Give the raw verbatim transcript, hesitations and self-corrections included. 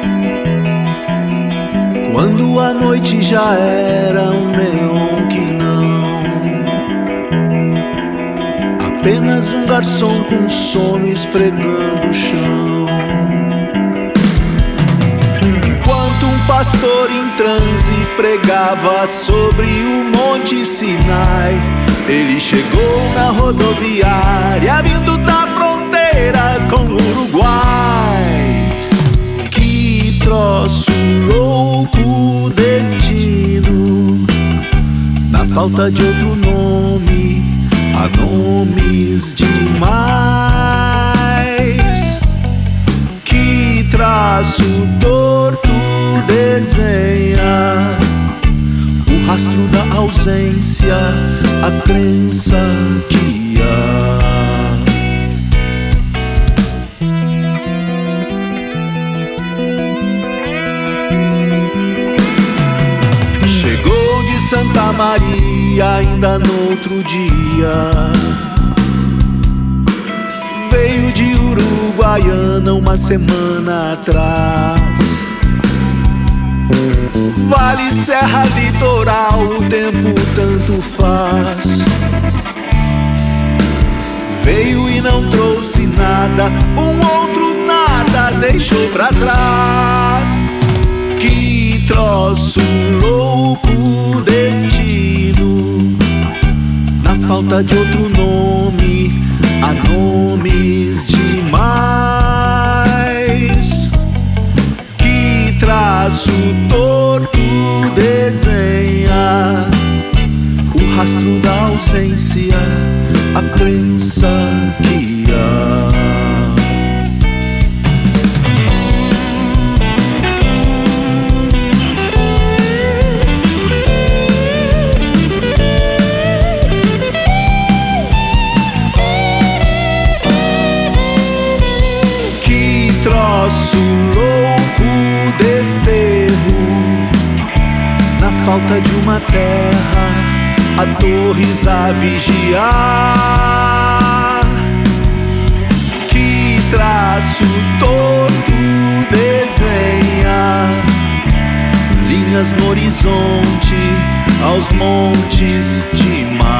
Quando a noite já era um neon que não, apenas um garçom com sono esfregando o chão. Enquanto um pastor em transe pregava sobre o Monte Sinai, ele chegou na rodoviária vindo da fronteira com o Uruguai. Que troço louco, destino, na falta de outro nome, há nomes demais. Que traço torto desenha o rastro da ausência, a crença que há. Chegou de Santa Maria ainda no outro dia, veio de Uruguaiana uma semana atrás. Vale, serra, litoral, o tempo tanto faz. Veio e não trouxe nada, um outro nada deixou pra trás. Que troço louco, destino, na falta de outro nome, há nomes demais. Que traço torto desenha o rastro da ausência, a crença que há. Troço louco, desterro, na falta de uma terra, há torres a vigiar. Que traço torto desenha linhas no horizonte, aos montes de mar.